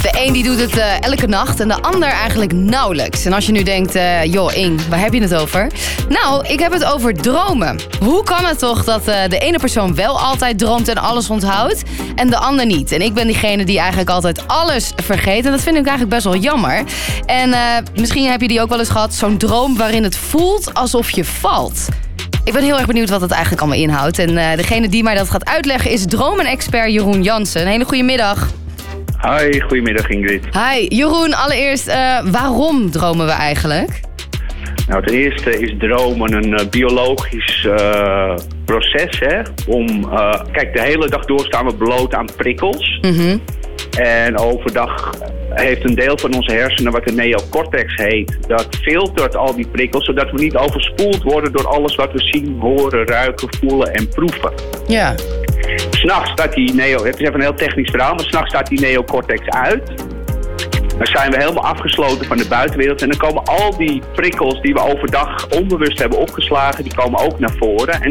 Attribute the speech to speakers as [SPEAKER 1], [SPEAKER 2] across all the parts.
[SPEAKER 1] De een die doet het elke nacht en de ander eigenlijk nauwelijks. En als je nu denkt, joh Ing, waar heb je het over? Nou, ik heb het over dromen. Hoe kan het toch dat de ene persoon wel altijd droomt en alles onthoudt en de ander niet? En ik ben diegene die eigenlijk altijd alles vergeet. En dat vind ik eigenlijk best wel jammer. En misschien heb je die ook wel eens gehad. Zo'n droom waarin het voelt alsof je valt. Ik ben heel erg benieuwd wat het eigenlijk allemaal inhoudt. En degene die mij dat gaat uitleggen is dromenexpert Jeroen Jansen. Een hele goede middag.
[SPEAKER 2] Hoi, goedemiddag Ingrid.
[SPEAKER 1] Hi, Jeroen, allereerst, waarom dromen we eigenlijk?
[SPEAKER 2] Nou, ten eerste is dromen een biologisch proces, hè. Kijk, de hele dag door staan we bloot aan prikkels.
[SPEAKER 1] Mm-hmm.
[SPEAKER 2] En overdag heeft een deel van onze hersenen, wat de neocortex heet, dat filtert al die prikkels, zodat we niet overspoeld worden door alles wat we zien, horen, ruiken, voelen en proeven.
[SPEAKER 1] Ja.
[SPEAKER 2] S'nachts staat die het is even een heel technisch verhaal, maar s'nachts staat die neocortex uit. Dan zijn we helemaal afgesloten van de buitenwereld. En dan komen al die prikkels die we overdag onbewust hebben opgeslagen, die komen ook naar voren.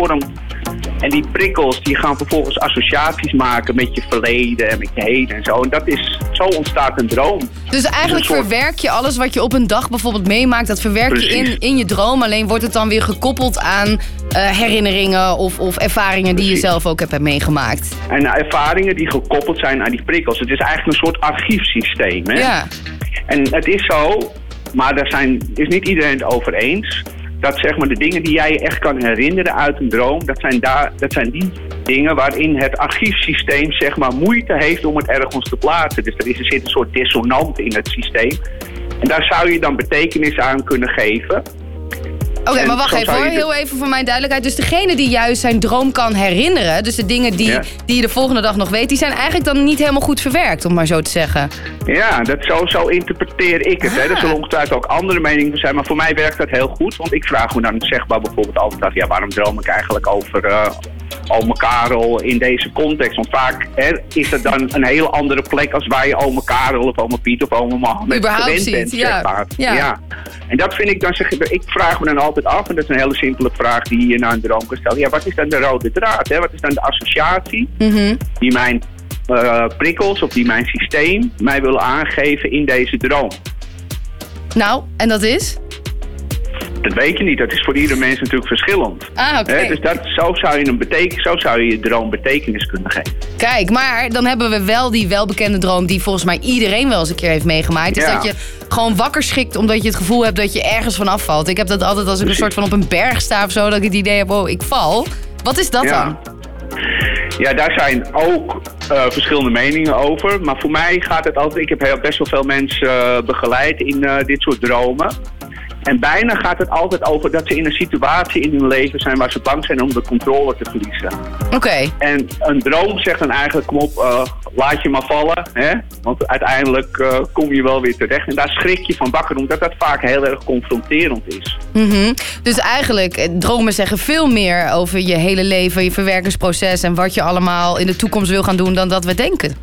[SPEAKER 2] En die prikkels die gaan vervolgens associaties maken met je verleden en met je heden en zo. En zo ontstaat een droom.
[SPEAKER 1] Dus eigenlijk verwerk je alles wat je op een dag bijvoorbeeld meemaakt, dat verwerk je in je droom. Alleen wordt het dan weer gekoppeld aan herinneringen of ervaringen die je zelf ook hebt meegemaakt.
[SPEAKER 2] En ervaringen die gekoppeld zijn aan die prikkels. Het is eigenlijk een soort archiefsysteem. Hè?
[SPEAKER 1] Ja.
[SPEAKER 2] En het is zo, maar is niet iedereen het over eens, dat zeg maar de dingen die jij je echt kan herinneren uit een droom, dat zijn die dingen waarin het archiefsysteem zeg maar moeite heeft om het ergens te plaatsen. Dus er zit een soort dissonant in het systeem. En daar zou je dan betekenis aan kunnen geven.
[SPEAKER 1] Oké, maar wacht even hoor, heel even voor mijn duidelijkheid. Dus degene die juist zijn droom kan herinneren, dus de dingen die je de volgende dag nog weet, die zijn eigenlijk dan niet helemaal goed verwerkt, om maar zo te zeggen. Ja,
[SPEAKER 2] zo interpreteer ik het. Hè. Er zullen ongetwijfeld ook andere meningen zijn, maar voor mij werkt dat heel goed. Want ik vraag me dan zeg maar bijvoorbeeld altijd af, waarom droom ik eigenlijk over ome Karel in deze context? Want vaak is het dan een hele andere plek als waar je ome Karel of ome Piet of ome Mohammed gewend bent. Ja. En dat vind ik dan, ik vraag me dan altijd af, en dat is een hele simpele vraag die je naar een droom kan stellen. Ja, wat is dan de rode draad? Hè? Wat is dan de associatie die mijn prikkels of die mijn systeem mij willen aangeven in deze droom?
[SPEAKER 1] Nou, en dat is?
[SPEAKER 2] Dat weet je niet. Dat is voor ieder mens natuurlijk verschillend.
[SPEAKER 1] Ah, oké.
[SPEAKER 2] Dus zo zou je je droom betekenis kunnen geven.
[SPEAKER 1] Kijk, maar dan hebben we wel die welbekende droom die volgens mij iedereen wel eens een keer heeft meegemaakt. Is dat je gewoon wakker schikt omdat je het gevoel hebt dat je ergens van afvalt. Ik heb dat altijd als ik een soort van op een berg sta of zo, dat ik het idee heb, oh, ik val. Wat is dat dan?
[SPEAKER 2] Ja, daar zijn ook verschillende meningen over. Maar voor mij gaat het altijd, ik heb best wel veel mensen begeleid in dit soort dromen. En bijna gaat het altijd over dat ze in een situatie in hun leven zijn waar ze bang zijn om de controle te verliezen.
[SPEAKER 1] Oké.
[SPEAKER 2] En een droom zegt dan eigenlijk, kom op, laat je maar vallen. Hè? Want uiteindelijk kom je wel weer terecht. En daar schrik je van wakker, omdat dat vaak heel erg confronterend is.
[SPEAKER 1] Mm-hmm. Dus eigenlijk, dromen zeggen veel meer over je hele leven, je verwerkingsproces en wat je allemaal in de toekomst wil gaan doen dan dat we denken.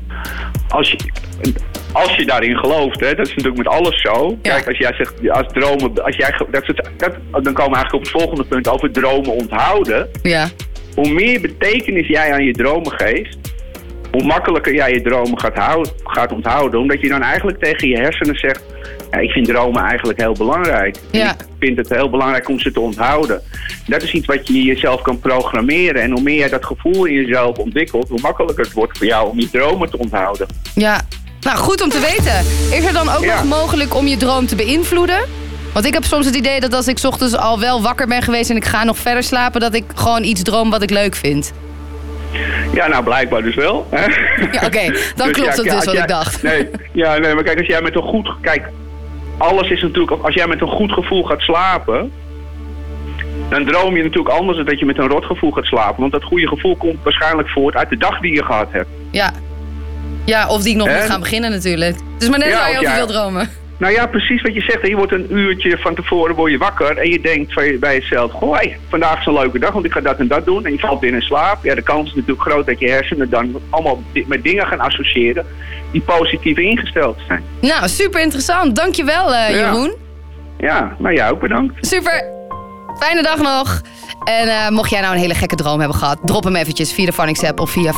[SPEAKER 2] Als je daarin gelooft, hè, dat is natuurlijk met alles zo.
[SPEAKER 1] Ja.
[SPEAKER 2] Kijk, als jij zegt, als dromen, dan komen we eigenlijk op het volgende punt over dromen onthouden.
[SPEAKER 1] Ja.
[SPEAKER 2] Hoe meer betekenis jij aan je dromen geeft, hoe makkelijker jij je dromen gaat onthouden. Omdat je dan eigenlijk tegen je hersenen zegt, ja, ik vind dromen eigenlijk heel belangrijk.
[SPEAKER 1] Ja.
[SPEAKER 2] Ik vind het heel belangrijk om ze te onthouden. Dat is iets wat je jezelf kan programmeren. En hoe meer jij dat gevoel in jezelf ontwikkelt, hoe makkelijker het wordt voor jou om je dromen te onthouden.
[SPEAKER 1] Ja. Nou, goed om te weten. Is er dan ook nog mogelijk om je droom te beïnvloeden? Want ik heb soms het idee dat als ik 's ochtends al wel wakker ben geweest en ik ga nog verder slapen, dat ik gewoon iets droom wat ik leuk vind.
[SPEAKER 2] Ja, nou blijkbaar dus wel. Hè?
[SPEAKER 1] Ja, oké. Dan klopt het dus wat ik dacht.
[SPEAKER 2] Nee, maar kijk, als jij met een goed... Kijk, alles is natuurlijk... Als jij met een goed gevoel gaat slapen, dan droom je natuurlijk anders dan dat je met een rot gevoel gaat slapen. Want dat goede gevoel komt waarschijnlijk voort uit de dag die je gehad hebt.
[SPEAKER 1] Ja, of die ik nog moet gaan beginnen natuurlijk. Dus maar net waar je over wil dromen.
[SPEAKER 2] Nou ja, precies wat je zegt. Je wordt een uurtje van tevoren wakker en je denkt bij jezelf, goh, vandaag is een leuke dag, want ik ga dat en dat doen. En je valt in slaap. Ja, de kans is natuurlijk groot dat je hersenen dan allemaal met dingen gaan associëren die positief ingesteld zijn.
[SPEAKER 1] Nou, super interessant. Dankjewel, Jeroen.
[SPEAKER 2] Ja, maar jij ook bedankt.
[SPEAKER 1] Super. Fijne dag nog. En mocht jij nou een hele gekke droom hebben gehad, drop hem eventjes via de Phonics app of via